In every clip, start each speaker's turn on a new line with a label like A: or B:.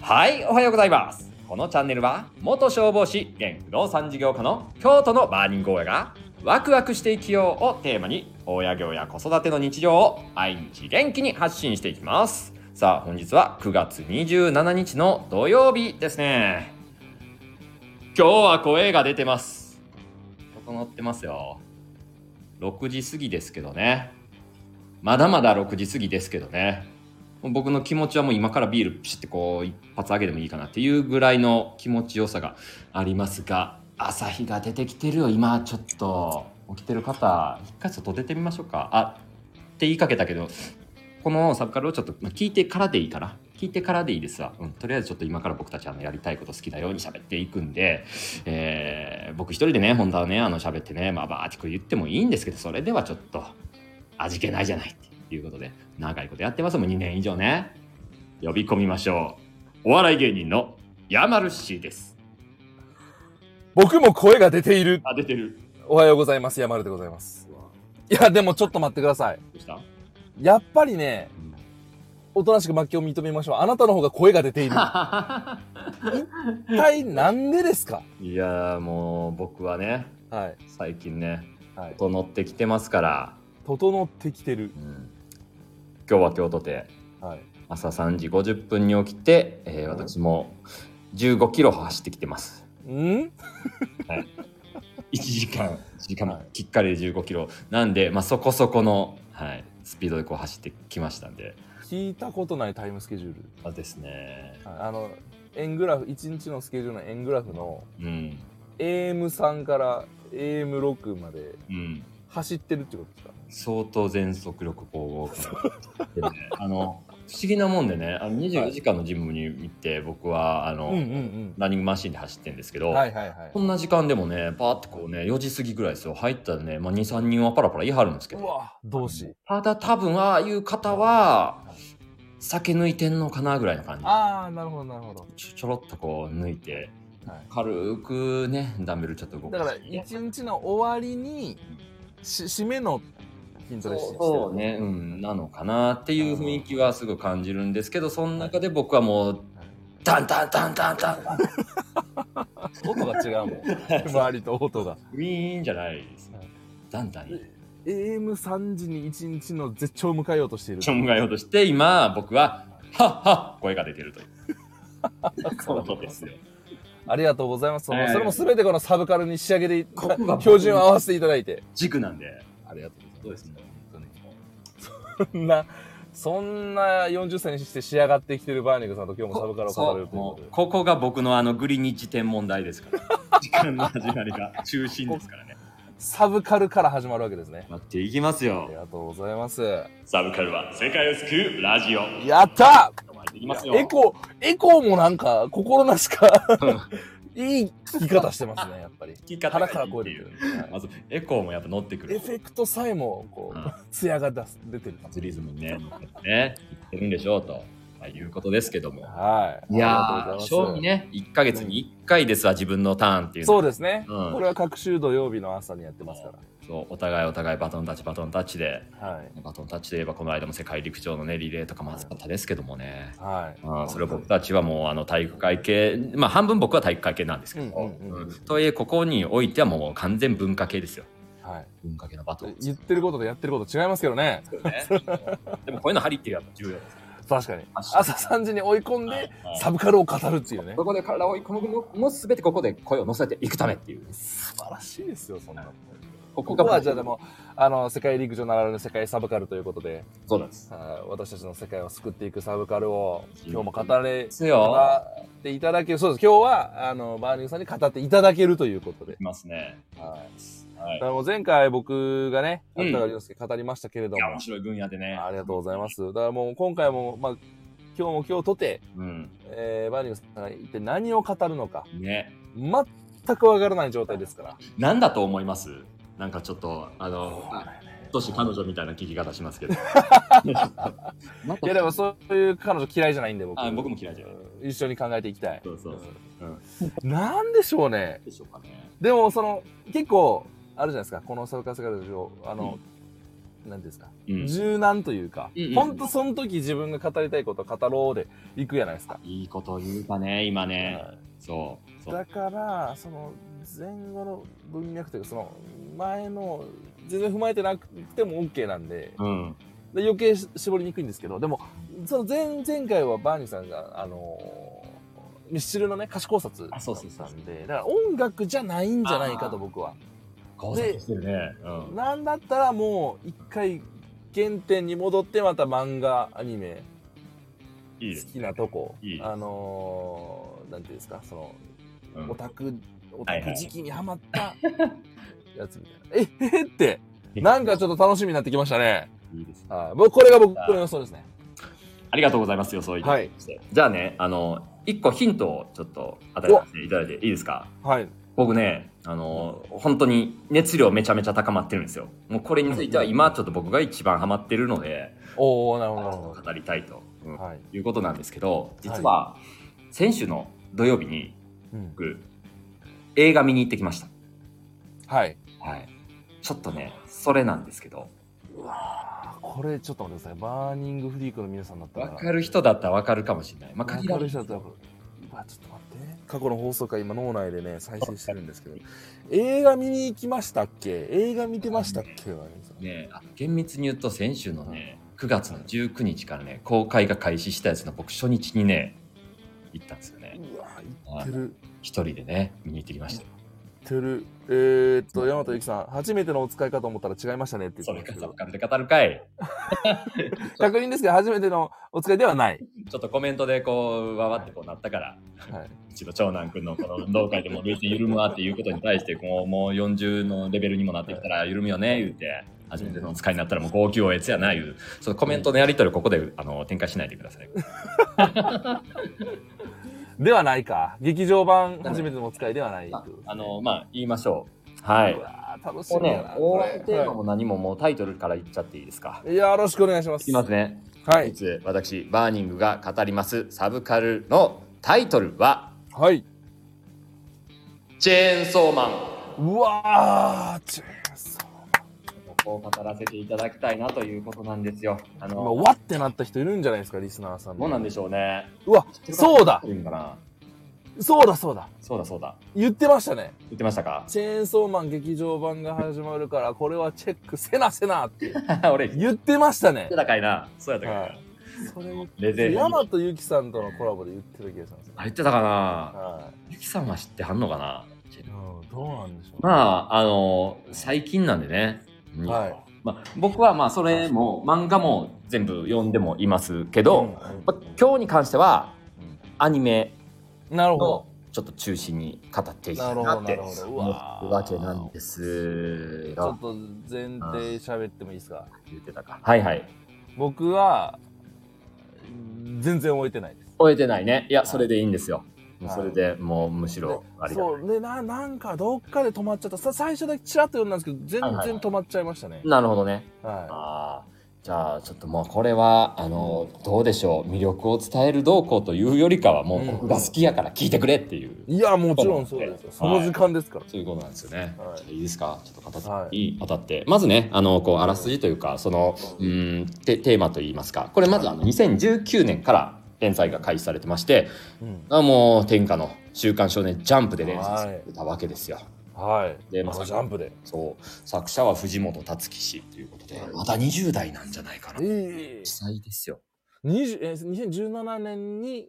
A: はい、おはようございます。このチャンネルは元消防士現不動産事業家の京都のバーニング大家がワクワクして生きようをテーマに大家業や子育ての日常を毎日元気に発信していきます。さあ、本日は9月27日の土曜日ですね。今日は声が出てます。整ってますよ。6時過ぎですけどね。まだまだ6時過ぎですけどね。僕の気持ちはもう今からビールピシッてこう一発あげてもいいかなっていうぐらいの気持ちよさがありますが、朝日が出てきてるよ。今ちょっと起きてる方一回外出てみましょうか。って言いかけたけど、このサブカルをちょっと聞いてからでいいから、聞いてからでいいですわ。とりあえずちょっと今から僕たちやりたいこと好きだように喋っていくんで、僕一人でね本当はね喋ってねバーって言ってもいいんですけど、それではちょっと味気ないじゃないっていうことで、長いことやってますもん、2年以上ね。呼び込みましょう。お笑い芸人のヤマルシーです。
B: 僕も声が出ている。
A: 出てる。
B: おはようございます。ヤマルでございます。いやでもちょっと待ってください。
A: どうした？
B: やっぱりね、おとなしく負けを認めましょう。あなたの方が声が出ている。一体なんでですか？
A: いやもう僕はね、最近ね、整ってきてますから。
B: 整ってきてる。
A: 今日は今日とて、朝3時50分に起きて、私も15キロ走ってきてます。1時間きっかりで15キロなんで、そこそこの、スピードでこう走ってきましたんで。
B: 聞いたことないタイムスケジュール
A: ですね。
B: 円グラフ、1日のスケジュールの円グラフの、AM3 から AM6 まで走ってるってことですか？
A: 相当全速力こうで、ね、不思議なもんでね、24時間のジムに行って僕はランニングマシンで走ってるんですけど、こんな時間でもねパーってこうね4時過ぎぐらいですよ、入ったらね、2、3人はパラパラ言い張るんですけど、
B: 同志。
A: ただ多分ああいう方は酒抜いてんのかなぐらいの感じ。
B: なるほどなるほど。
A: ちょろっとこう抜いて、軽くねダンベルちょっと動かして、
B: だから一日の終わりに締めの筋トレしてる。
A: そうね、なのかなっていう雰囲気はすごい感じるんですけど、その中で僕はもうタンタンタンタンタン
B: 音が違うもん。周りと音が
A: ウィーンじゃないですね。タンタン
B: AM3 時に一日の絶頂を迎えようとしている。
A: 迎えようとして今僕はハッハッ声が出てるというそうですよ。
B: ありがとうございます。それも全てこのサブカルに仕上げて標準を合わせていただいて
A: 軸なんでありがとうございます。
B: そんな40歳にして仕上がってきてるバーニングさんと今日もサブカルを語れるということで、
A: ここが僕のグリニッジ天文台ですから時間の始まりが中心ですからね。
B: サブカルから始まるわけですね。
A: 待っていきますよ。
B: ありがとうございます。
A: サブカルは世界を救うラジオ。
B: やった
A: ー！
B: エコーもなんか心なしかいい聞き方してますね。やっぱり
A: 聞き方
B: 腹から声出てる。
A: まずエコーもやっぱ乗ってくる。
B: エフェクトさえもこう艶が出てる。
A: リズムにね言ってるんでしょうということですけども。
B: い
A: やー、正味ね1ヶ月に1回ですわ、自分のターンっていうの。
B: そうですね。これは各週土曜日の朝にやってますから。
A: そう、お互いバトンタッチで、バトンタッチで言えばこの間も世界陸上のねリレーとかも熱かったですけどもね。それを僕たちはもう体育会系、半分僕は体育会系なんですけど、とはいえここにおいてはもう完全文化系ですよ。文化系のバトン。
B: 言ってることとやってること違いますけどね。
A: でもこういうのハリっていうのは重要です。
B: 確かに朝3時に追い込んでサブカルを語るっていうね。
A: ここで体を追い込むの全てここで声を乗せていくためっていう。
B: 素晴らしいですよ、そんな。
A: こ
B: こはじゃあでも世界陸上ならぬ世界サブカルということで、
A: そうなんです。
B: 私たちの世界を救っていくサブカルを今日も語っていただける。そうです。今日はバーニングさんに語っていただけるということで。
A: いますね。
B: 前回僕がね、芥川龍之介語りましたけれども、
A: 面白い分野でね。
B: ありがとうございます。だからもう今回も今日とて、バーニングさんが一体何を語るのかね、全くわからない状態ですから。
A: 何だと思います？なんかちょっと年彼女みたいな聞き方しますけど。い
B: やでもそういう彼女嫌いじゃないんで僕
A: も嫌いじゃない。
B: 一緒に考えていきたい。
A: そう。
B: なんでしょうね。でも結構あるじゃないですか、このサブカル世界でていうんですか、柔軟というか、ほんとその時自分が語りたいことを語ろうでいくじゃないですか。
A: いいこと言うかね、今ね。
B: そうだからその前後の文脈というか、その前の全然踏まえてなくても OK なんで、で余計絞りにくいんですけど、でもその前回はバーニーさんがミスチルのね歌詞考察だったんで、だから音楽じゃないんじゃないかと僕は。
A: で、
B: なんだったらもう一回原点に戻ってまた漫画アニメ好きなとこ、なんていうんですか、その、オタク時期にハマったやつみたいな。ってなんかちょっと楽しみになってきましたね。
A: いいですね。
B: これが僕の予想ですね。
A: ありがとうございます。予想いただきまして。じゃあね、一個ヒントをちょっと与えさせていただいていいですか？
B: はい。
A: 僕ね、本当に熱量めちゃめちゃ高まってるんですよ。もうこれについては今ちょっと僕が一番ハマってるので、
B: なるほど。
A: 語りたいと、いうことなんですけど、実は先週の土曜日に僕、映画見に行ってきました。はい。ちょっとね、それなんですけど。
B: うわー、これちょっと待ってください。バーニングフリークの皆さんだったら。
A: 分かる人だったら分かるかもしれない。
B: 分かる人だったら。ちょっと待って。過去の放送回今脳内でね再生してるんですけど、映画見に行きましたっけ？映画見てましたっけ？
A: ね、厳密に言うと先週のね9月の19日からね公開が開始したやつの僕初日にね行ったんですよね。
B: うわ行ってる。
A: 一人でね見に行ってきました。
B: 大和由紀さん、初めてのお使いかと思ったら違いましたねって言ってますけど。
A: それで語るかい。
B: 確認ですけど、初めてのお使いではない。
A: ちょっとコメントでこうわわってこうなったから、うちの長男くんのこの運動会でも別に緩むわっていうことに対してもう40のレベルにもなってきたら緩むよね言うて、初めてのお使いになったらもう号泣おえつやないうそのコメントのやり取りをここで展開しないでください。
B: ではないか。劇場版初めてのお使いではない。
A: 言いましょう。はい。
B: 楽しみだな。
A: テーマも何ももうタイトルから言っちゃっていいですか？
B: よろしくお願いします。
A: いきますね。
B: はい。
A: 私バーニングが語りますサブカルのタイトルは、
B: はい。
A: チェーンソーマン。
B: うわー、チェーンソーマン。
A: こう語らせていただきたいなということなんですよ。
B: わってなった人いるんじゃないですか、リスナーさん。
A: どうなんでしょうね。
B: うわ、そうだ。そうだ。言ってましたね。
A: 言ってましたか？
B: チェーンソーマン劇場版が始まるから、これはチェックせなって
A: 俺
B: 言ってましたね。
A: 高いな。そうやったか。
B: それ大和由紀さんとのコラボで言ってた気がします。
A: 言ってたかな。由紀さんは知ってはんのかな。
B: どうなんでしょ
A: う。最近なんでね。僕はそれも漫画も全部読んでもいますけど、今日に関してはアニメのちょっと中心に語っていきたいなって思うわけなんです。
B: ちょっと前提喋ってもいいですか？
A: 言ってたか。はい。
B: 僕は全然終えてないです。
A: 終えてないね。いや、それでいいんですよ。それでもうむしろ
B: ありがたい。そうでなんかどっかで止まっちゃった。最初だけチラッと読んだんですけど全然止まっちゃいましたね。
A: なるほどね。じゃあちょっともうこれはどうでしょう、魅力を伝えるどうこうというよりかはもう僕が好きやから聞いてくれっていう、
B: いやもちろんそうですよ。その時間ですから。
A: そういうことなんですよね。いいですか？ちょっと語って当たってまずねこうあらすじというかそのテーマといいますか、これまず2019年から連載が開始されてまして、もう天下の週刊少年ジャンプで連載されたわけですよ。
B: でジャンプで
A: 作者は藤本つ樹氏ということで、まだ20代なんじゃないかな。実際ですよ。
B: 2017年に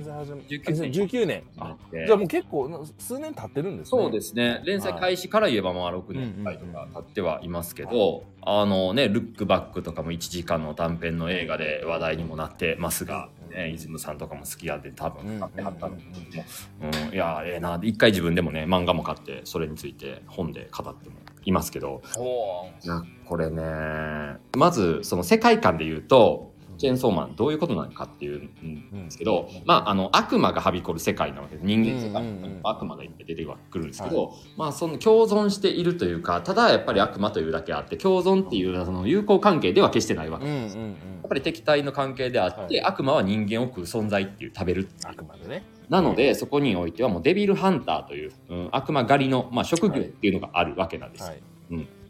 A: 19年
B: じゃあもう結構数年経ってるんですね。
A: そうですね。連載開始から言えば6年とか経ってはいますけど、ルックバックとかも1時間の短編の映画で話題にもなってますが、イズムさんとかも好きやで多分買ってはったんですけど、いやええな、一回自分でもね漫画も買ってそれについて本で語ってもいますけど、いやこれね、まずその世界観で言うとチェーンソーマンどういうことなのかっていうんですけど、悪魔がはびこる世界なわけで、人間世界に悪魔がいっぱい出てくるんですけど、その共存しているというか、ただやっぱり悪魔というだけあって共存っていうその友好関係では決してないわけです。やっぱり敵対の関係であって、悪魔は人間を食う存在っていう、食べるっていう、
B: 悪魔でね。
A: なのでそこにおいてはもうデビルハンターという、悪魔狩りの、職業っていうのがあるわけなんです。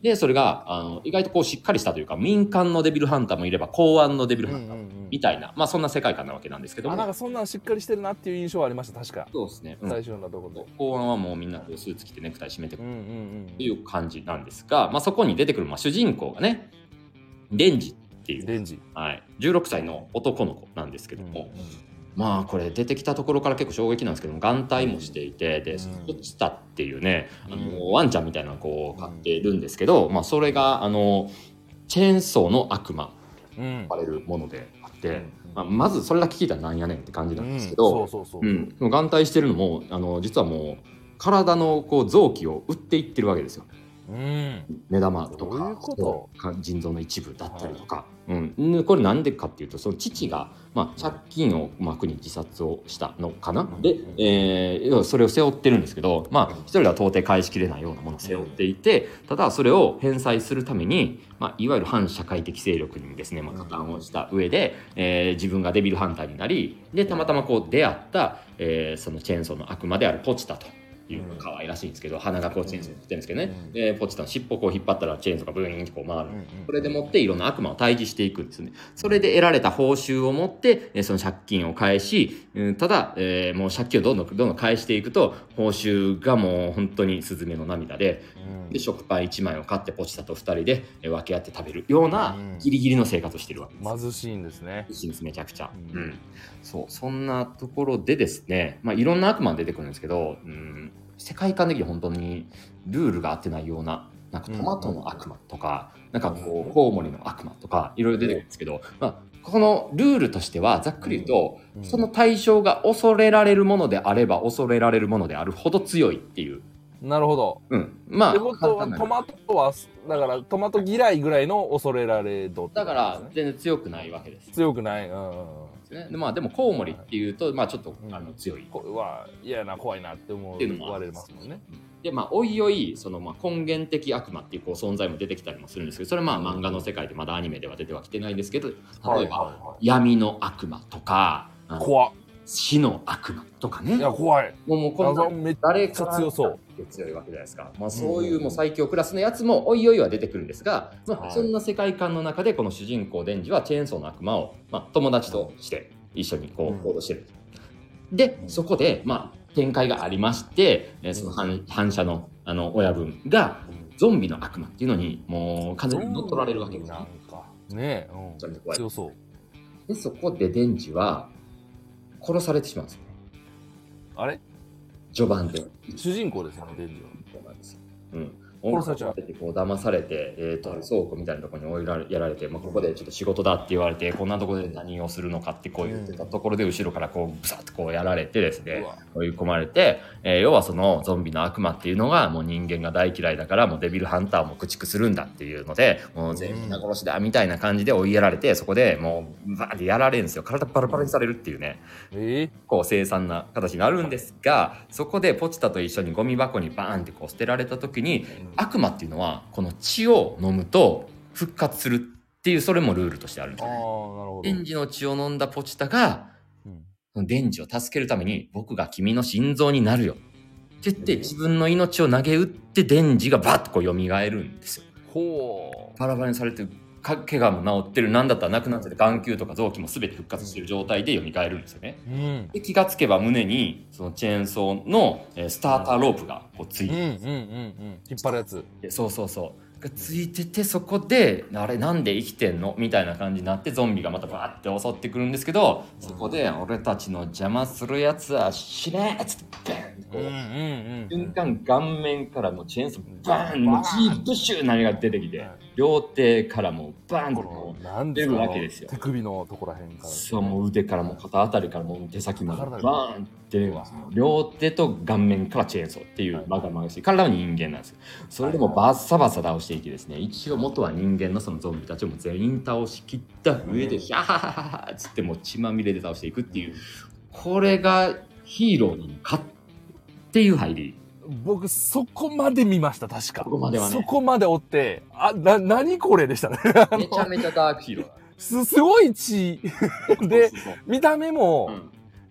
A: でそれが意外とこうしっかりしたというか、民間のデビルハンターもいれば公安のデビルハンターみたいな、まあそんな世界観なわけなんですけども、
B: なんかそんなんしっかりしてるなっていう印象はありました。確か
A: そうですね、
B: 最初のところで
A: 公安はもうみんなこうスーツ着てネクタイ締めてくるっていう感じなんですが、まあ、そこに出てくる主人公がね、デンジっていう、はい、16歳の男の子なんですけども、まあこれ出てきたところから結構衝撃なんですけども、眼帯もしていて、でポチタっていうね、ワンちゃんみたいな子を飼っているんですけど、まあそれがチェーンソーの悪魔と呼ばれるものであって、まずそれだけ聞いたらなんやねんって感じなんですけど、眼帯してるのも実はもう体のこう臓器を売っていってるわけですよ。目玉とか腎臓の一部だったりとか、これなんでかっていうと、その父が、借金を苦に自殺をしたのかな、で、それを背負ってるんですけど、一人では到底返しきれないようなものを背負っていて、ただそれを返済するために、いわゆる反社会的勢力にですね、加担をした上で、自分がデビルハンターになり、でたまたまこう出会った、そのチェーンソーの悪魔であるポチタというのが可愛らしいんですけど、鼻がこうチェーンソーに振ってるんですけどね、でポチタの尻尾をこう引っ張ったらチェーンソーがブーンとこう回る、それでもっていろんな悪魔を退治していくんですね。それで得られた報酬を持ってその借金を返し、ただ、もう借金をどんどん返していくと、報酬がもう本当にスズメの涙で、で食パン1枚を買ってポチタと2人で分け合って食べるようなギリギリの生活をしてるわけです。
B: 貧しいんですね。
A: 貧しいんです、めちゃくちゃ。そんなところでですね、いろんな悪魔出てくるんですけど、世界観的に本当にルールが合ってないような、なんかトマトの悪魔とか、なんかこうコウモリの悪魔とかいろいろ出てくるんですけど、このルールとしてはざっくり言うと、その対象が恐れられるものであれば恐れられるものであるほど強いっていう。
B: なるほど。ってことはトマトはだからトマト嫌いぐらいの恐れられ度
A: だから全然強くないわけです。
B: 強くない。
A: でもコウモリっていうとちょっと強い。
B: 嫌な怖いなって思われますもんね。
A: でおいおいその根源的悪魔っていう存在も出てきたりもするんですけど、それは漫画の世界でまだアニメでは出てはきてないんですけど、例えば闇の悪魔とか死の悪魔とかね。
B: いや怖い。
A: もうこの
B: めっちゃ強そう。
A: 強いわけじゃないですか。そういうもう最強クラスのやつもおいおいは出てくるんですが、そんな世界観の中でこの主人公デンジはチェーンソーの悪魔を友達として一緒に行動してる。でそこで展開がありまして、その反射の親分がゾンビの悪魔っていうのにもう完全に乗っ取られるわけです
B: ね。強そう。
A: でそこでデンジは殺されてしまうんですよ。あれ序盤で
B: 主人公ですよね、デンジは。
A: そうなんですよ。殺されちゃってこう騙されて、倉庫みたいなところにやられて、ここでちょっと仕事だって言われて、こんなところで何をするのかってこう言ってたところで、後ろからこうブサッとこうやられてですね、追い込まれて、要はそのゾンビの悪魔っていうのがもう人間が大嫌いだから、もうデビルハンターも駆逐するんだっていうので、もう全員皆殺しだみたいな感じで追いやられて、そこでもうバーってやられるんですよ。体バラバラにされるっていうね、こう凄惨な形になるんですが、そこでポチタと一緒にゴミ箱にバーンってこう捨てられた時に、悪魔っていうのはこの血を飲むと復活するっていう、それもルールとしてあるんですよね。デンジの血を飲んだポチタが、デンジを助けるために、僕が君の心臓になるよって言って自分の命を投げ打って、デンジがバッとこう蘇るんですよ。バラバラにされて怪我も治ってる、なんだったらなくなってて眼球とか臓器も全て復活してる状態で蘇るんですよね。で気がつけば胸にそのチェーンソーのスターターロープがこうついてる、
B: 引っ張るやつ。
A: がついてて、そこであれなんで生きてんのみたいな感じになって、ゾンビがまたバーって襲ってくるんですけど、そこで俺たちの邪魔するやつは死ねっつってバーンって瞬間顔面からもうチェーンソーバーン、もうジーブッシュ何が出てきて、両手からもうバーンと出るわけですよ。
B: 手首のところらへんから、
A: そう、もう腕からも肩あたりからも手先までバーンって出るんですよ。両手と顔面からチェーンソーっていうまがまがしい、体は人間なんですよ。それでもバッサバサ倒していきですね、一応元は人間のそのゾンビたちをも全員倒しきった上でヒャハハハハっつってもう血まみれで倒していくっていう、これがヒーローなのかっていう入り。
B: 僕そこまで見ました。確か
A: そこまではね、
B: そこまで追って、何これでしたね。
A: めちゃめちゃダークヒーロー
B: すごい血で見た目も、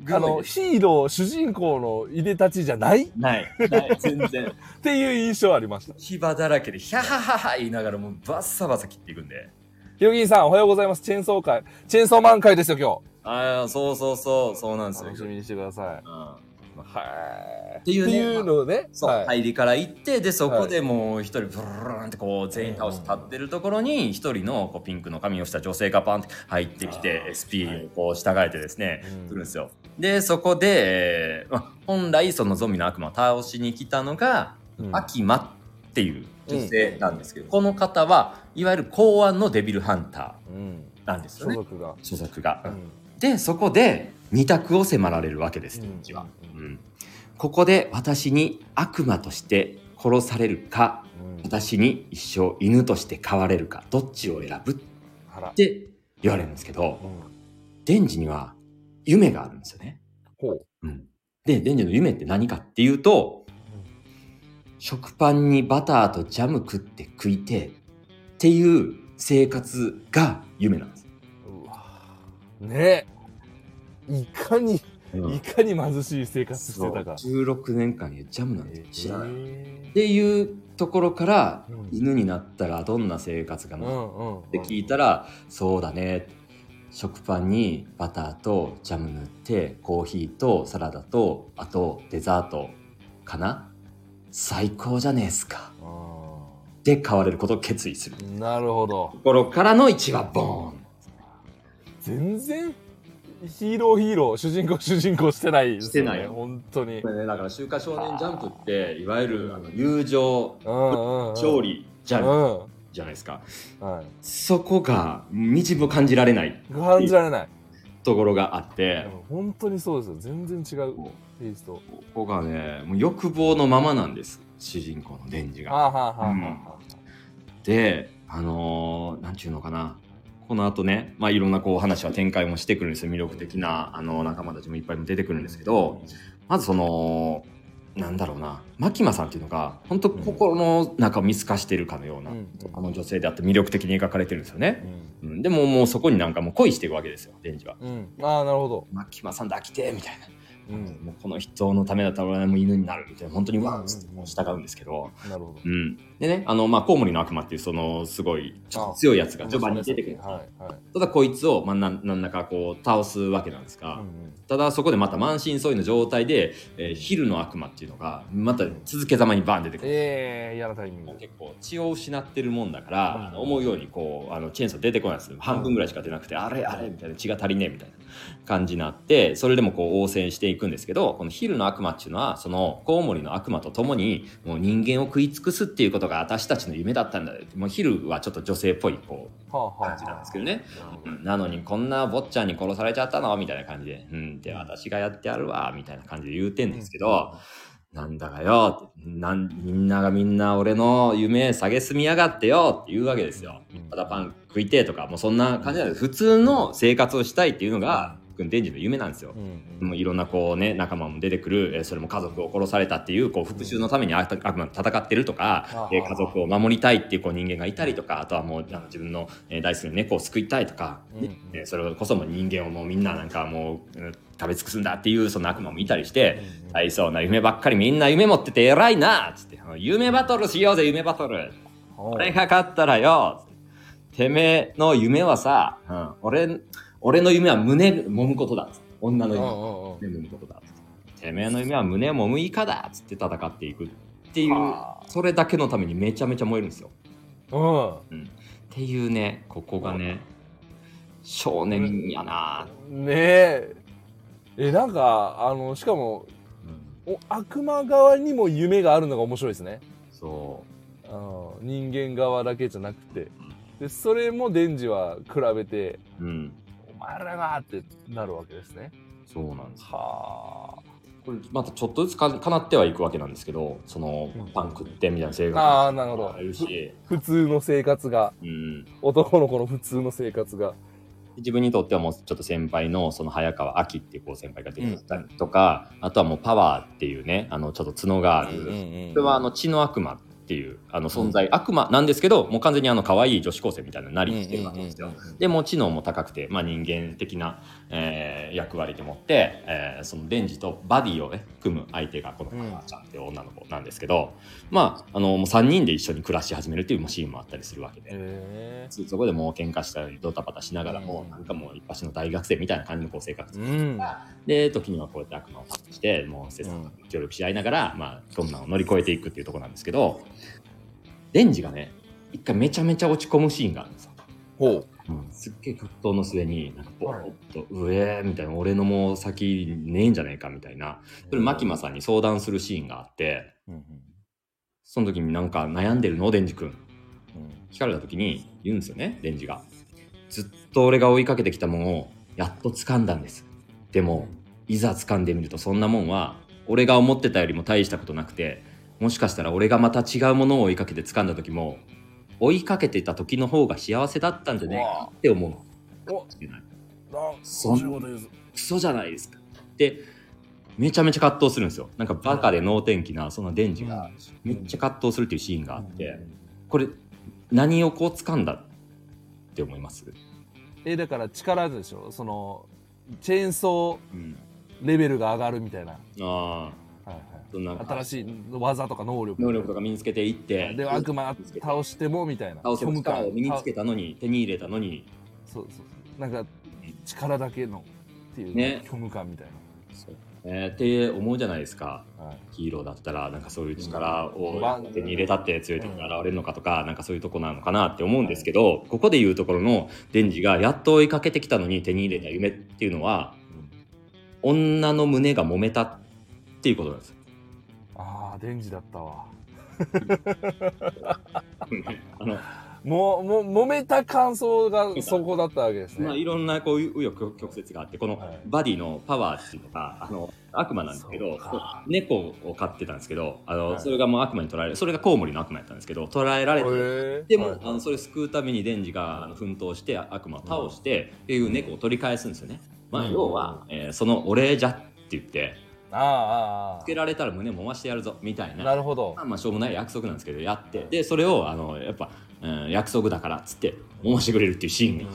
B: ヒーロー、主人公のいでたちじゃない
A: 全然。
B: っていう印象ありました。
A: 牙だらけで、ヒャハハハ言いながらもうバッサバサ切っていくんで。
B: ひろぎんさん、おはようございます。チェーンソーマン会ですよ、今
A: 日。そうなんですよ。
B: 楽しみにしてください。
A: はい。
B: っていうのね。
A: 入りから行って、で、そこでもう一人、ブルルンってこう、全員倒して立ってるところに、一人のこうピンクの髪をした女性がパンって入ってきて、SP をこう従えてですね、来るんですよ。で、そこで、本来そのゾンビの悪魔を倒しに来たのが、アキマっていう女性なんですけど、この方はいわゆる公安のデビルハンターなんですよね。所属が。で、そこで二択を迫られるわけです、うちは。ここで私に悪魔として殺されるか、私に一生犬として飼われるか、どっちを選ぶって言われるんですけど、デンジには夢があるんですよね。で、デンジの夢って何かっていうと、食パンにバターとジャム食いてっていう生活が夢なんです。
B: ねえ、いかに貧しい生活してたか。
A: 16年間にジャムなんて知らない。っていうところから、犬になったらどんな生活かなって聞いたら、そうだね。食パンにバターとジャム塗って、コーヒーとサラダと、あとデザートかな。最高じゃねえっすか。で買われることを決意する。
B: なるほど。
A: ところからの1話ボーン。
B: 全然ヒーロー主人公してないですよね。してない本当に。
A: これね、だから週刊少年ジャンプっていわゆる友情、勝利じゃないですか。そこがみじんも感じられない。ところがあって、
B: 本当にそうですよ。全然違うテイスト。
A: ここがね、もう欲望のままなんです。主人公のデンジが。で、なんちゅうのかな。この後ね、いろんなこう話は展開もしてくるんですよ。魅力的な仲間たちもいっぱい出てくるんですけど、まずなんだろうな、マキマさんっていうのが本当心の中を見透かしてるかのような、女性であって魅力的に描かれてるんですよね。でももうそこになんかもう恋していくわけですよ、デンジは。
B: なるほど。
A: マキマさん抱きてみたいな。もうこの人のためだったら俺はもう犬になるみたいな、本当にワンってもう従うんですけど、
B: なるほど。
A: でね、コウモリの悪魔っていうそのすごいちょっと強いやつが序盤に出てくる。ただこいつをなんだかこう倒すわけなんですが、ただそこでまた満身創痍の状態で、ヒルの悪魔っていうのがまた続けざまにバーン出てくる。
B: 嫌なタイミング。
A: 結構血を失ってるもんだから、思うようにこうチェーンソー出てこないんですよ。半分ぐらいしか出なくて、あれみたいな、血が足りねえみたいな感じになって、それでもこう応戦していくんですけど、このヒルの悪魔っていうのはそのコウモリの悪魔と共にもう人間を食い尽くすっていうことが私たちの夢だったんだよ。もうヒルはちょっと女性っぽいこう感じなんですけどね。なのにこんな坊ちゃんに殺されちゃったのみたいな感じで、で私がやってやるわみたいな感じで言うてんですけど、なんだかよみんな俺の夢蔑みやがってよって言うわけですよ。ただパン食いてとかもうそんな感じなんです。普通の生活をしたいっていうのがデンジの夢なんですよ。もういろんなこうね仲間も出てくる、それも家族を殺されたっていうこう復讐のために悪魔と戦ってるとか、家族を守りたいっていうこう人間がいたりとか、あとはもう自分の大好きな猫を救いたいとか、それこそも人間をもうみんななんかもう食べ尽くすんだっていうその悪魔もいたりして、大層な夢ばっかりみんな夢持ってて偉いなっつって、夢バトルしようぜ夢バトル、俺が勝ったらよてめえの夢はさ、俺の夢は胸揉むことだっつって、女の夢は胸揉むことだっつって、てめえの夢は胸揉む以下だっつって戦っていくっていう、それだけのためにめちゃめちゃ燃えるんですよ。っていうね、ここがね少年やな
B: ねえ。なんかしかも、悪魔側にも夢があるのが面白いですね。人間側だけじゃなくて、でそれもデンジは比べて、お前らがってなるわけですね。
A: そうなんです。これまたちょっとずつかなってはいくわけなんですけど、そのパン食ってみたいな生活があるし、
B: 普通の生活が、男の子の普通の生活が。
A: 自分にとってはもうちょっと先輩のその早川亜紀っていう先輩が出てきたりとか、あとはもうパワーっていうねちょっと角がある、これは血の悪魔ってっていう存在、悪魔なんですけどもう完全に可愛い女子高生みたいななりしてるわけですよ。でもう知能も高くて、人間的な、役割でもって、そのデンジとバディをね組む相手がこのパワーちゃんっていう女の子なんですけど、もう3人で一緒に暮らし始めるっていうシーンもあったりするわけで、そこでもう喧嘩したりドタバタしながらも、なんかもう一発の大学生みたいな感じのこう生活で、時にはこうやって悪魔を倒してもう切磋琢磨協力し合いながら、そんなのを乗り越えていくっていうところなんですけど、デンジがね一回めちゃめちゃ落ち込むシーンがあるんですよ。すっげえ葛藤の末になんかボーッとみたいな、俺のもう先ねえんじゃねえかみたいな、それマキマさんに相談するシーンがあって、その時になんか悩んでるのデンジ君、聞かれた時に言うんですよね。デンジがずっと俺が追いかけてきたものをやっと掴んだんです。でもいざ掴んでみるとそんなもんは俺が思ってたよりも大したことなくて、もしかしたら俺がまた違うものを追いかけて掴んだ時も追いかけてた時の方が幸せだったんじゃねえかって思うかもしれない。そんなクソじゃないですかってめちゃめちゃ葛藤するんですよ。なんかバカで能天気なそのデンジがめっちゃ葛藤するっていうシーンがあって、これ何をこう掴んだって思います？
B: だから力でしょ、そのチェーンソーレベルが上がるみたいな、新しい技とか能力
A: とか身につけていって、
B: で悪魔倒してもみたいな、
A: 倒せも力を身につけたのに手に入れたのに、
B: そうなんか力だけのっていうね、虚無感みたいな。
A: って思うじゃないですか、ヒーローだったらなんかそういう力を手に入れたって強い時が現れるのかとか、なんかそういうとこなのかなって思うんですけど、ここで言うところのデンジがやっと追いかけてきたのに手に入れた夢っていうのは、女の胸が揉めたっていうことなんですよ。
B: デンジだったわ揉めた感想がそこだったわけですね。
A: いろんなこういう紆余曲折があって、このバディのパワーっていうのが悪魔なんですけど、猫を飼ってたんですけど、それがもう悪魔に捕らえられ、それがコウモリの悪魔やったんですけど捕らえられて、でもそれ救うためにデンジが奮闘して悪魔を倒してっていう猫を取り返すんですよね。要は、そのお礼じゃって言ってつけられたら胸もましてやるぞみたいな、
B: なるほど、
A: しょうもない約束なんですけどやって、でそれをやっぱ、約束だからっつってもましてくれるっていうシーンがあって、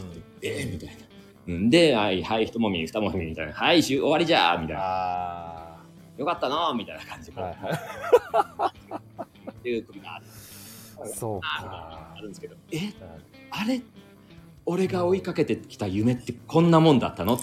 A: みたいな、ではい一もみ二もみみたいな、はい終わりじゃーみたいな、よかったなーみたいな感じでっていう時がある。
B: そうか
A: あるんですけど、あれ俺が追いかけてきた夢ってこんなもんだったのって、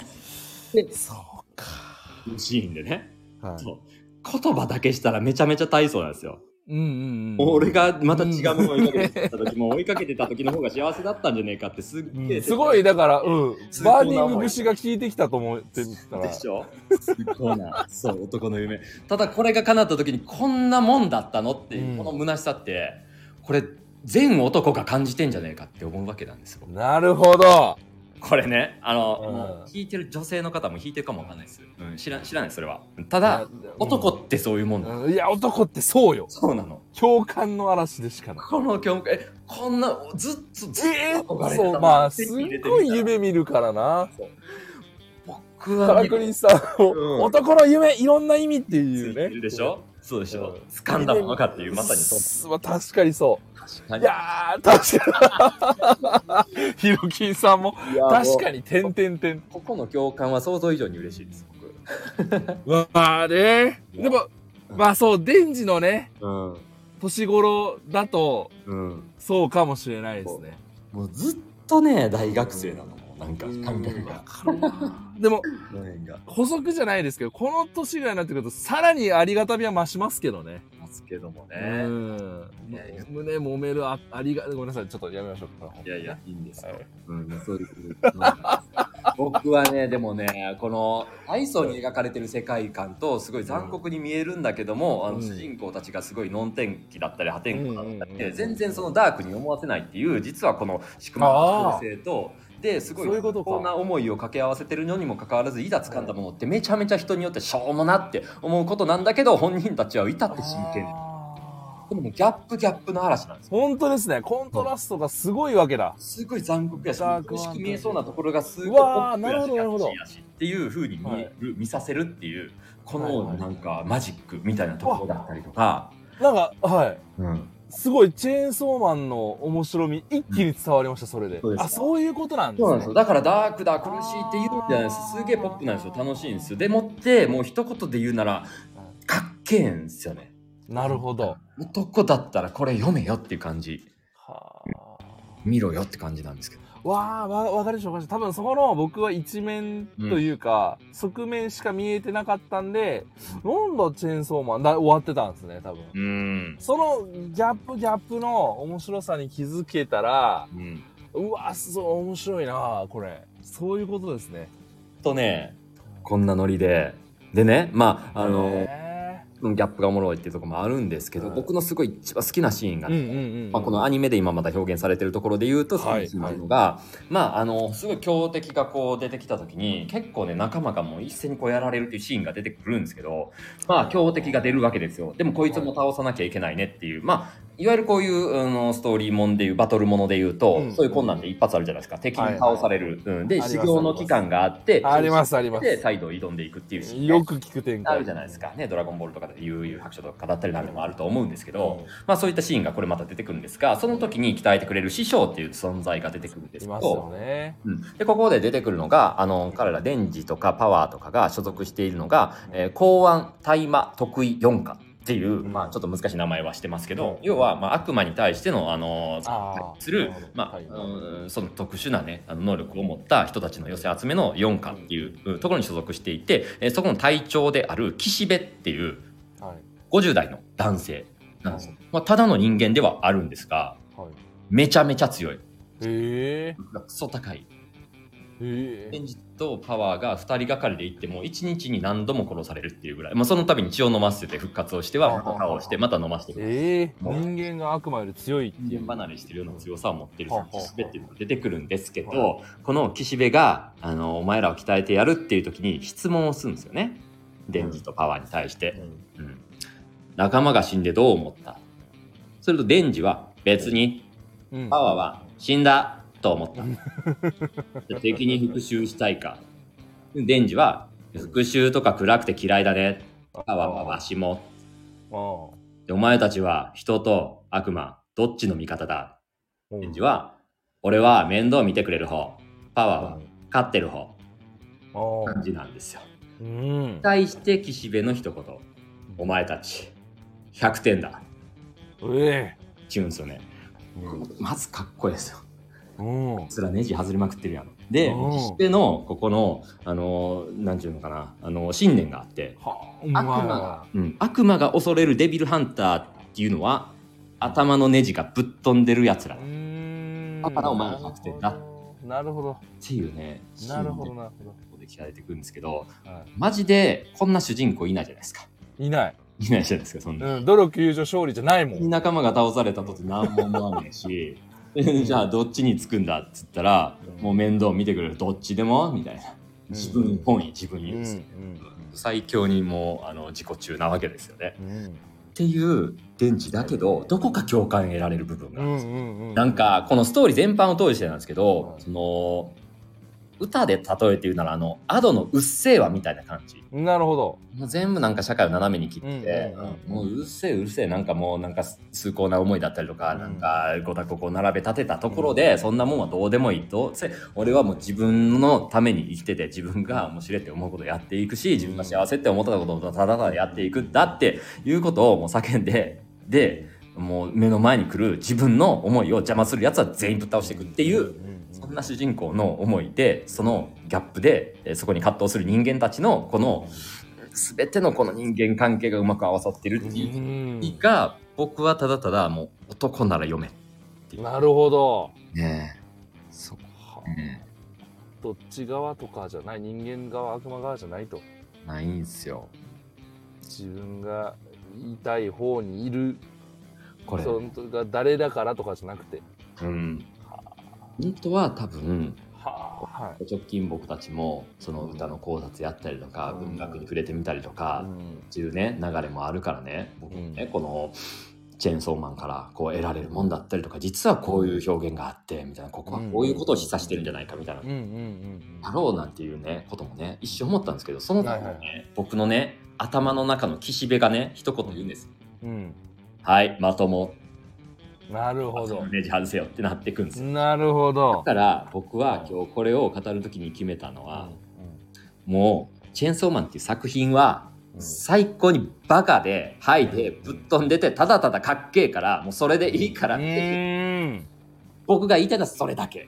B: そうか
A: シーンでね、言葉だけしたらめちゃめちゃ大層なんですよ。俺がまた違うものを追いかけてた時も追いかけてた時の方が幸せだったんじゃねえかってすっげえ、
B: すごい、だからバーニング節が効いてきたと思ってたら
A: でしょ。すごいなそう男の夢。ただこれが叶った時にこんなもんだったのっていう、この虚しさってこれ全男が感じてんじゃねえかって思うわけなんですよ。
B: なるほど。
A: これね、弾いてる女性の方も弾いてるかもわかんないです、知らないそれは。ただ男ってそういうもんだ、
B: いや男ってそうよ。
A: そうなの、
B: 共感の嵐でしかない。
A: この共感、こんなずっと憧れてた、
B: そうすっごい夢見るからな。僕はカラクリさん、男の夢いろんな意味っていうね。
A: いるでしょ。そうでしょ。掴んだものかっていう、まさにそう。
B: 確かにそう。いや確かにヒロキンさんも確かに点々点。
A: ここの共感は想像以上に嬉しいです。僕
B: ね。でもそうデンジのね、年頃だとそうかもしれないですね。
A: もうずっとね大学生なの。なんか感覚が
B: でも補足じゃないですけど、この年ぐらいになってくるとさらにありがたみは増しますけどね。
A: けどもね、
B: 胸揉めるごめんなさい、ちょっとやめましょう。
A: いやいいんですよ、そういう僕はね、でもね、この大層に描かれてる世界観とすごい残酷に見えるんだけども、主人公たちがすごいノン天気だったり破天荒だったりで、全然そのダークに思わせないっていう、実はこの宿命の構成とですごいこんな思いを掛け合わせてるのにもかかわらず、いざ掴んだものってめちゃめちゃ人によってしょうもなって思うことなんだけど、本人たちは至って真剣。でもギャップの嵐なんですよ。
B: 本当ですね。コントラストがすごいわけだ。
A: すごい残酷やし、美しく見えそうなところがすごい
B: なるほど
A: っていう風に見させるっていう、このなんかマジックみたいなところだったりとか、
B: なんかすごいチェーンソーマンの面白み一気に伝わりました、それで。そういうことなんですね。
A: そうなんですよ。だからダークだ苦しいって言うんじゃないです。すげえポップなんですよ。楽しいんですよ。でもってもう一言で言うならかっけえんですよね。
B: なるほど。
A: 男だったらこれ読めよっていう感じ。見ろよって感じなんですけど。
B: わかるでしょうか。多分そこの僕は一面というか、側面しか見えてなかったんで、なんだチェーンソーマンだ終わってたんですね、多分。そのギャップの面白さに気づけたら、そう面白いなこれ。そういうことですね。
A: とね、こんなノリでね、まあギャップがおもろいっていうところもあるんですけど、僕のすごい一番好きなシーンがね、このアニメで今まだ表現されてるところで言うと、好きなシーンっていうのが、すごい強敵がこう出てきた時に結構ね仲間がもう一斉にこうやられるっていうシーンが出てくるんですけど、強敵が出るわけですよ。でもこいつも倒さなきゃいけないねっていう、いわゆるこういうストーリーもんでいうバトルもので言うと、そういう困難で一発あるじゃないですか。敵に倒される、で修行の期間があって
B: あります
A: で再度挑んでいくっていうシーン、
B: よく聞く展開
A: あるじゃないですかね。ドラゴンボールとかで悠々白書とか語ったりなんでもあると思うんですけど、そういったシーンがこれまた出てくるんですが、その時に鍛えてくれる師匠っていう存在が出てくるんですけど、でここで出てくるのが彼らデンジとかパワーとかが所属しているのが、公安大麻得意4課っていう、ちょっと難しい名前はしてますけど、要は、悪魔に対してのする、その特殊なね能力を持った人たちの寄せ集めの4課っていうところに所属していて、そこの隊長である岸辺っていう50代の男性なんですよ。ただの人間ではあるんですが、めちゃめちゃ強い。クソ高い。デンジとパワーが2人がかりで行っても1日に何度も殺されるっていうぐらい、その度に血を飲ませて復活をしてはまた倒してまた飲ませて、
B: 人間が悪魔より強いっていう
A: 人間離れしてるような強さを持ってる岸辺っていうのが出てくるんですけど、この岸辺がお前らを鍛えてやるっていう時に質問をするんですよね、デンジとパワーに対して。仲間が死んでどう思った？するとデンジは別に、パワーは死んだと思った。敵に復讐したいか。デンジは復讐とか暗くて嫌いだね。パワーはわしも。でお前たちは人と悪魔どっちの味方だ？デンジは俺は面倒見てくれる方、パワーは勝ってる方感じなんですよ。対して岸辺の一言、お前たち100点だって言うんですよね。まずかっこいいですよ。つらネジ外れまくってるやん。で、岸辺のここのなんていうのかな、信念があって、悪魔が恐れるデビルハンターっていうのは頭のネジがぶっ飛んでるやつらだからお前は100点だ。
B: なるほど
A: っていうね、
B: なるほどなるほど
A: で聞かれてくるんですけど、マジでこんな主人公いないじゃないですか。いないじゃないですか、そんな。
B: 努力友情勝利じゃないもん。
A: 仲間が倒されたとって何も思わないしじゃあどっちにつくんだっつったら、もう面倒見てくれるどっちでもみたいな、自分本位自分言うんですよ。最強にもう自己中なわけですよね。っていうデンジだけど、どこか共感得られる部分があるんですよ。なんかこのストーリー全般を通してなんですけど、その歌で例えて言うならアドのうっせぇわみたいな感じ。
B: なるほど。
A: もう全部なんか社会を斜めに切って、もううっせぇなんかもうなんか崇高な思いだったりとか、なんかごたごこ並べ立てたところで、そんなもんはどうでもいいと。俺はもう自分のために生きてて、自分が面白いって思うことをやっていくし、自分が幸せって思ったことをただただやっていくんだっていうことをもう叫んで、でもう目の前に来る自分の思いを邪魔するやつは全員ぶっ倒していくっていう、そんな主人公の思いで、そのギャップでそこに葛藤する人間たちのこの全てのこの人間関係がうまく合わさってるっていう意が、僕はただただもう男なら読めっていう。
B: なるほど
A: ね。そう、
B: どっち側とかじゃない、人間側悪魔側じゃないと。
A: ないんすよ。
B: 自分が言いたい方にいる、
A: これ
B: それが誰だからとかじゃなくて、
A: 本当は多分直近僕たちもその歌の考察やったりとか、文学に触れてみたりとかっていうね流れもあるからね、僕もねこのチェーンソーマンからこう得られるもんだったりとか、実はこういう表現があってみたいな、ここはこういうことを示唆してるんじゃないかみたいなだろうなんていうねこともね一瞬思ったんですけど、その時ね僕のね頭の中の岸辺がね一言言うんです。はい、まとも。
B: なるほど。
A: ネジ外せよってなっていくんですよ。
B: なるほど。
A: だから僕は今日これを語るときに決めたのは、もうチェーンソーマンっていう作品は最高にバカでハイでぶっ飛んでてただただかっけえからもうそれでいいからって僕が言いたいのはそれだけ。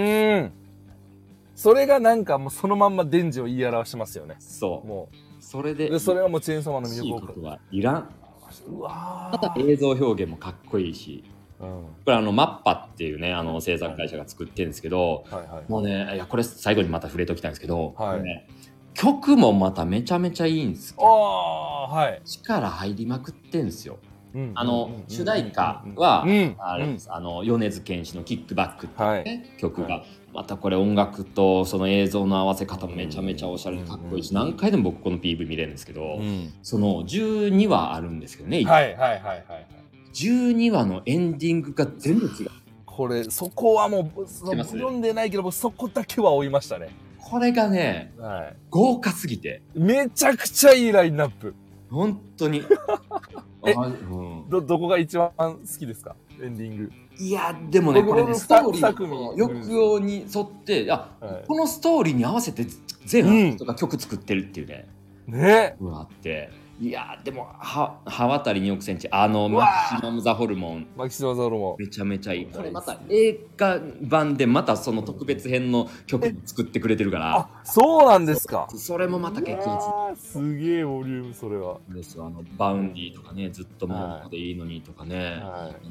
B: それがなんかもうそのまんまデンジを言い表してますよね。
A: そう。
B: も
A: うそれで
B: それはもうチェーンソーマンの魅力
A: ことはいらん。
B: うわ
A: ただ映像表現もかっこいいし。これマッパっていうね制作会社が作ってるんですけど、もうねいやこれ最後にまた触れときたいんですけど、曲もまためちゃめちゃいいんですよ。力入りまくってんですよ。主題歌はあれです。米津玄師の「キックバック」っていうね曲がまたこれ音楽とその映像の合わせ方もめちゃめちゃおしゃれでかっこいいし、何回でも僕この PV 見れるんですけど、その12話あるんですけどね。12話のエンディングが全部違う。
B: これそこはもう読んでないけどそこだけは追いましたね。
A: これがね、豪華すぎて
B: めちゃくちゃいいラインナップ。
A: 本当に
B: どこが一番好きですかエンディング。
A: いやでもねこれねストーリーの抑揚に沿ってこのストーリーに合わせて全アーティストが曲作ってるっていうねあって、いやでも刃渡り2億センチマキシマム・ザ・ホルモンめちゃめちゃいい。これまた映画版でまたその特別編の曲も作ってくれてるから。
B: そうなんですか。
A: それもまた激アツ。
B: すげえボリューム。それは
A: ですバウンディとかねずっともうでいいのにとかね、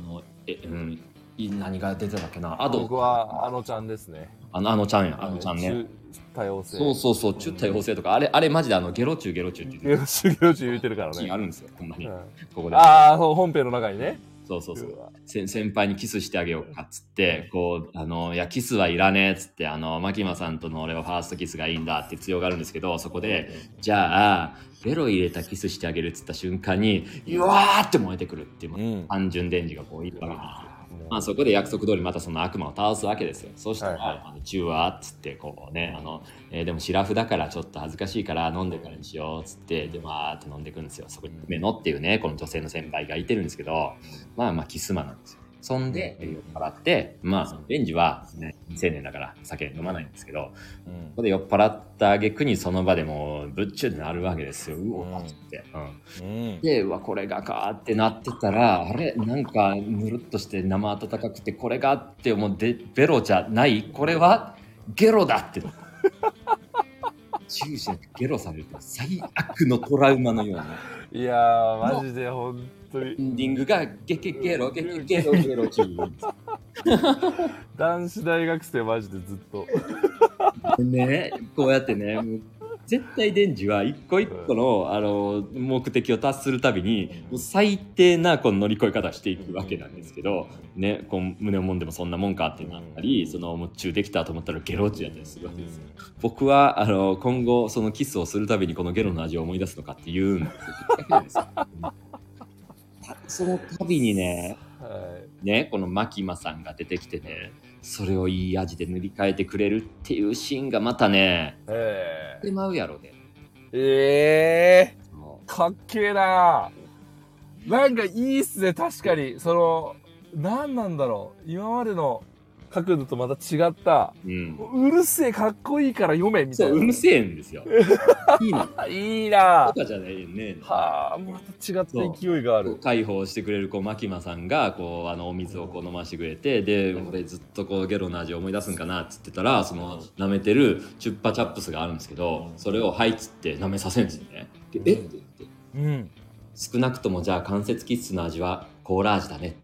A: 何が出てたっけな。
B: 僕はちゃんですね。
A: ちゃんね。
B: 多様性。
A: そう中多様性とかあれマジでゲロチュって言ってる。
B: ゲロチュ言ってるからね。
A: あるんですよほんまに。ここで
B: そう本編の中にね。
A: そう先輩にキスしてあげようかっつっていやキスはいらねえっつって牧間さんとの俺はファーストキスがいいんだって強がるんですけど、そこでじゃあベロ入れたキスしてあげるっつった瞬間にうわーって燃えてくるっていう単純電磁がいっぱいあるんですよ。そこで約束通りまたその悪魔を倒すわけですよ。そしたら「チューは」っつってでもシラフだからちょっと恥ずかしいから飲んでからにしようっつってでーって飲んでいくんですよ。そこにメノっていうねこの女性の先輩がいてるんですけど、キス魔なんですよ。そんで酔っ払ってレンジはね未成年だから酒飲まないんですけど、ここで酔っ払った挙句にその場でもうぶっちゅうでなるわけですよ。うおっつって、でこれがかーってなってたらあれなんかぬるっとして生温かくてこれがって思ってベロじゃないこれはゲロだってチューしなくてゲロされるって最悪のトラウマのような。
B: いやーマジで本当に
A: エンディングがゲロチュー
B: 男子大学生マジでずっと
A: ねこうやってねもう絶対デンジは一個一個の、目的を達するたびにもう最低なこの乗り越え方していくわけなんですけど、ね、こう胸をもんでもそんなもんかってなったり、そのもうチューできたと思ったらゲロチューやったりするわけですよ。僕は今後そのキスをするたびにこのゲロの味を思い出すのかっていうんですよ。その度にね、この牧間さんが出てきてねそれをいい味で塗り替えてくれるっていうシーンがまたねでまうやろで
B: かっけえな。なんかいいっすね。確かに何なんだろう今までの角度とまた違った、うるせえかっこいいから読めみたいな。
A: そううるせえんですよ。いいの
B: いいな
A: とかじゃないよね。
B: はあまた違った勢いがある。
A: 解放してくれる牧間さんがお水を飲ましてくれてで俺ずっとゲロの味を思い出すんかなっつってたらその舐めてるチュッパチャップスがあるんですけどそれをはいっつって舐めさせるんですよね。でって言って、少なくともじゃあ関節キッスの味はコーラ味だね。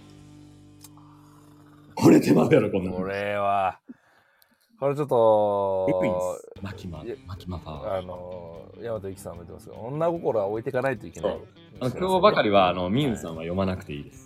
A: これ手間だろこんなの。
B: これちょっと
A: マキマファ
B: ー大和由紀さんも言ってますけど女心は置いていかないといけない。
A: 今日ばかりはミウさんは読まなくていいです。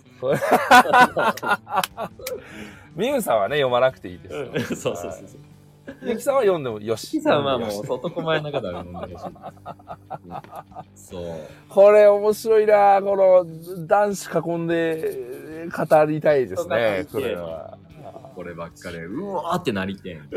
B: ミウさんはね読まなくていいですよ。
A: そう
B: ゆきさんは読んでもよし。
A: ゆきさんはもう男前な方は読んでほしい。そう。
B: これ面白いな。この男子囲んで語りたいですね。これは。
A: こればっかりうわーってなりてん。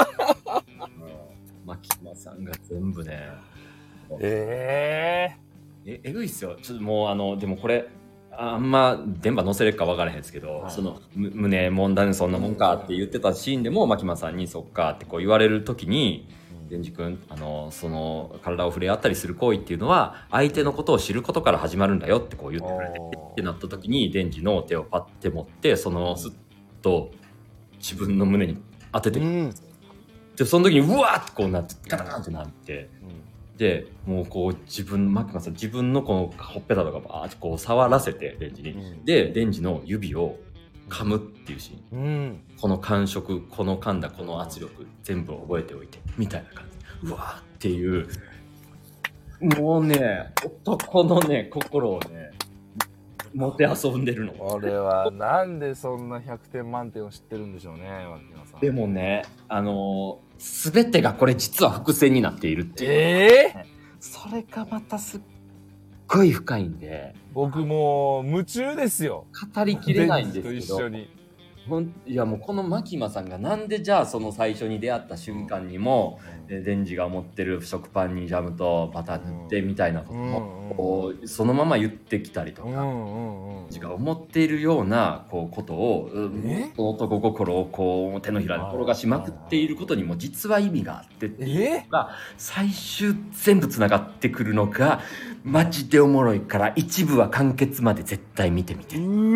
A: 牧間さんが全部ね。えぐいっすよ。ちょっともうでもこれあんま電波載せれるか分からへんですけど、その胸もんだねそんなもんかって言ってたシーンでも牧間さんにそっかってこう言われる時に、デンジ君その体を触れ合ったりする行為っていうのは相手のことを知ることから始まるんだよってこう言ってくれてってなった時に、デンジの手をパッて持ってそのスッと自分の胸に当ててくるんですよ。でその時にうわーってこうなってガタガタってなって、でもうこう牧間さん自分のこのほっぺたとかバーってこう触らせてデンジに、でデンジの指を噛むっていうシーン、この感触、この噛んだこの圧力全部覚えておいてみたいな感じ、うわーっていう、もうね男のね心をねもて遊んでるの。
B: 俺はなんでそんな100点満点を知ってるんでしょうね、牧野さん。
A: でもね全てがこれ実は伏線になっているっていう、それがまたすっごい深いんで、
B: 僕もう夢中ですよ、
A: 語りきれないんですけど。
B: デンジと一緒に
A: いやもうこの牧間さんがなんでじゃあその最初に出会った瞬間にも、デンジが持ってる食パンにジャムとバター塗ってみたいなことも、こうそのまま言ってきたりとか、デンジが思っているようなことを、男心をこう手のひらに転がしまくっていることにも実は意味があってっていうのが最終全部つながってくるのがマジでおもろいから、一部は完結まで絶対見てみて。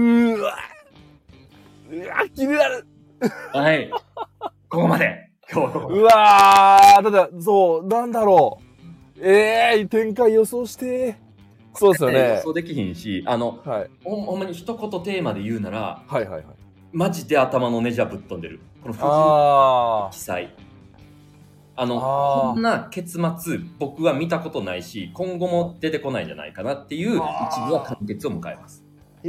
B: 気になる。
A: はい。ここまで。今日の。
B: うわー、ただ、そう、なんだろう。展開予想して。そうですよね。
A: 予想できひんし、ほんまに一言テーマで言うなら、マジで頭のネジはぶっ飛んでる。この藤井記載。こんな結末、僕は見たことないし、今後も出てこないんじゃないかなっていう一部は完結を迎えます。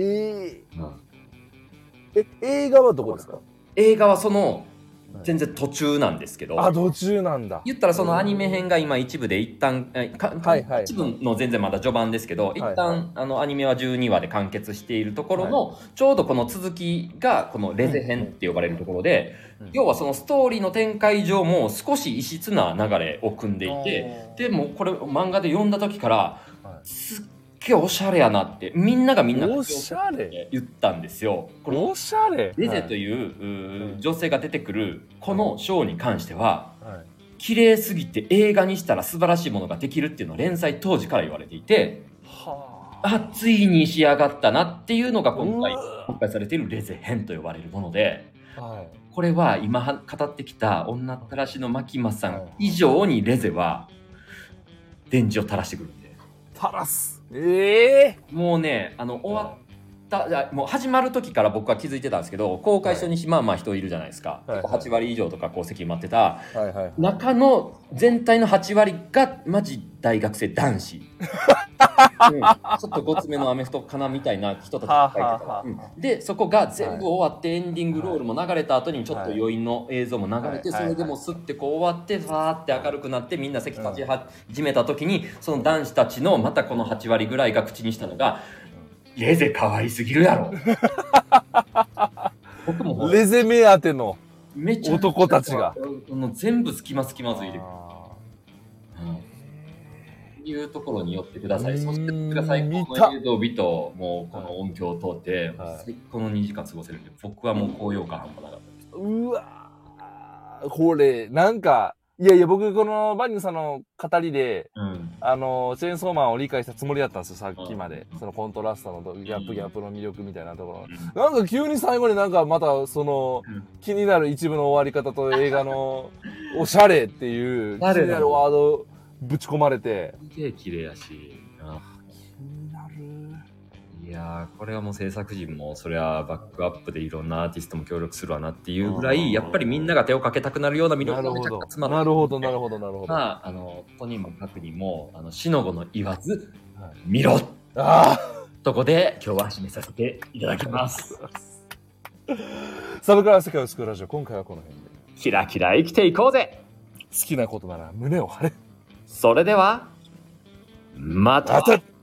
B: 映画はどこですか？
A: 映画はその全然途中なんですけど、
B: 途中なんだ。
A: 言ったらそのアニメ編が今一部で一旦一部の全然まだ序盤ですけど、一旦アニメは12話で完結しているところの、ちょうどこの続きがこのレゼ編って呼ばれるところで、要はそのストーリーの展開上も少し異質な流れを組んでいて、でもこれ漫画で読んだ時からすっげえおしゃれやなってみんなが
B: おしゃれ
A: 言ったんですよ。この
B: おしゃれ
A: レゼという女性が出てくるこのショーに関しては、綺麗すぎて映画にしたら素晴らしいものができるっていうのを連載当時から言われていて、ついに仕上がったなっていうのが今回公開されているレゼ編と呼ばれるもので、これは今語ってきた女ったらしの牧間さん以上にレゼは電池を垂らしてくるんで。
B: 垂らす。
A: もうね終わったもう始まる時から僕は気づいてたんですけど、公開初日まあまあ人いるじゃないですか、8割以上とかこう席待ってた、中の全体の8割がマジ大学生男子ちょっとごつめのアメフトかなみたいな人たちが書いてた、でそこが全部終わってエンディングロールも流れた後にちょっと余韻の映像も流れて、それでもスッてこう終わってファーって明るくなってみんな席立ち始めた時に、その男子たちのまたこの8割ぐらいが口にしたのが「レゼ可愛すぎるやろ」僕も
B: レゼ目当ての男たちが
A: 全部隙間ついてくるいうところに寄ってください。そしてそれが最高の映像美ともうこの音響を通って最高の2時間過ごせるんで、僕はもう高揚感半端なかったです。
B: うわこれなんかいや僕このバニーさんの語りで、チェーンソーマンを理解したつもりだったんですよ、さっきまで。そのコントラストのギャップの魅力みたいなところ、なんか急に最後になんかまたその、気になる一部の終わり方と映画のおしゃれっていう気になるワードぶち込まれて、
A: すげえ綺麗やし、気
B: になる。
A: いやーこれはもう制作陣もそりゃバックアップでいろんなアーティストも協力するわなっていうぐらい、やっぱりみんなが手をかけたくなるような魅力がめちゃくちゃ詰まって、
B: なるほどなるほど。
A: とにもかくにもしのごの言わず、見ろとこで今日は締めさせていただきます
B: サブカル世界を救うラジオ、今回はこの辺で。
A: キラキラ生きていこうぜ。
B: 好きなことなら胸を張れ。
A: それではまた。